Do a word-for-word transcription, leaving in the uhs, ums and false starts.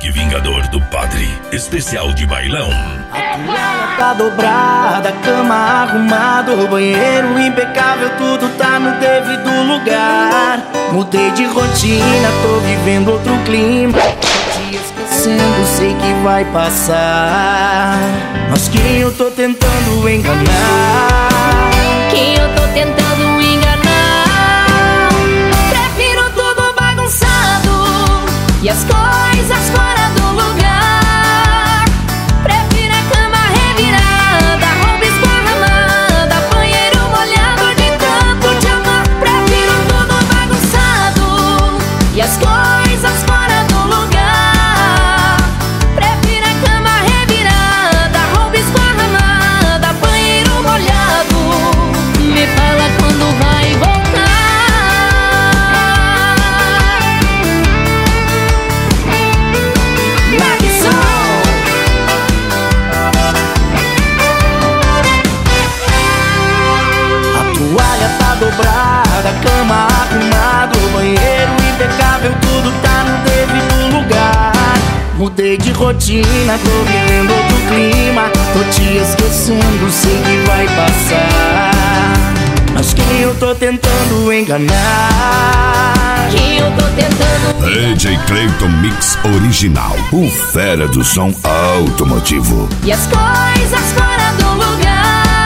Rock Vingador do Padre, especial de bailão. A toalha tá dobrada, a cama arrumada, o banheiro impecável, tudo tá no devido lugar. Mudei de rotina, tô vivendo outro clima. Tô te esquecendo, sei que vai passar. Mas quem eu tô tentando enganar? Quem eu tô tentando enganar? Prefiro tudo bagunçado e as coisas fora do lugar. Prefiro a cama revirada, roupa esparramada, banheiro molhado de tanto te amar. Prefiro tudo bagunçado e as coisas fora do lugar. Prefiro a cama revirada, roupa esparramada, banheiro molhado. Me fala quando vai voltar. Dobrada, cama arrumada, o banheiro impecável, tudo tá no devido lugar. Mudei de rotina, tô vivendo outro clima. Tô te esquecendo, sei que vai passar. Mas quem eu tô tentando enganar? Quem eu tô tentando D J Clayton Mix Original, o fera do som automotivo. e as coisas fora do lugar.